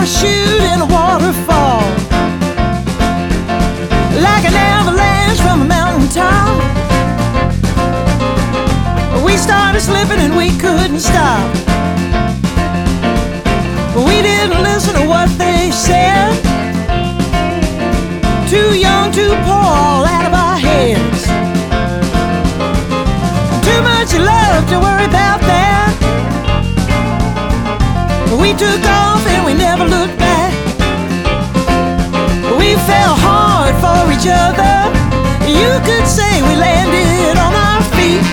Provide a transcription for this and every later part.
parachute in a waterfall, like an avalanche from a mountain top. We started slipping and we couldn't stop. We didn't listen to what they said. Too young, too poor, all out of our heads. Too much love to worry about that. We took off and we never looked back. We fell hard for each other. You could say we landed on our feet.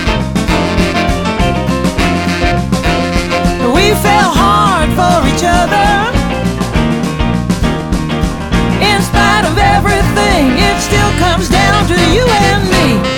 We fell hard for each other. In spite of everything, it still comes down to you and me.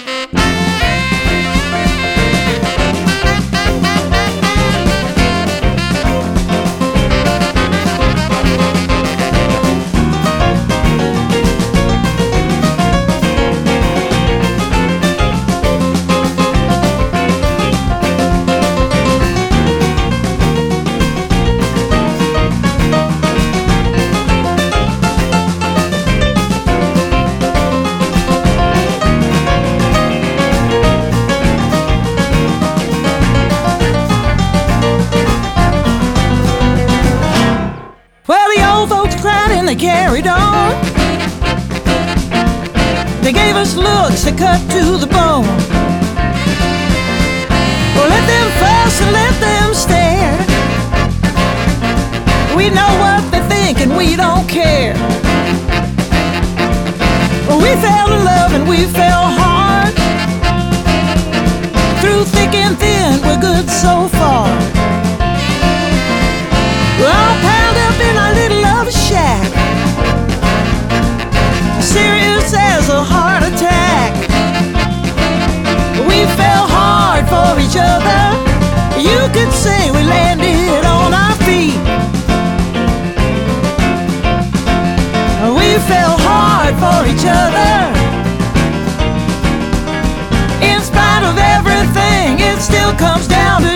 They carried on. They gave us looks that cut to the bone. Well, let them fuss and let them stare. We know what they think and we don't care. We fell in love and we fell hard. Through thick and thin, we're good so far. We're all piled up in our little love shack, serious as a heart attack. We fell hard for each other. You could say we landed on our feet. We fell hard for each other. In spite of everything, it still comes down to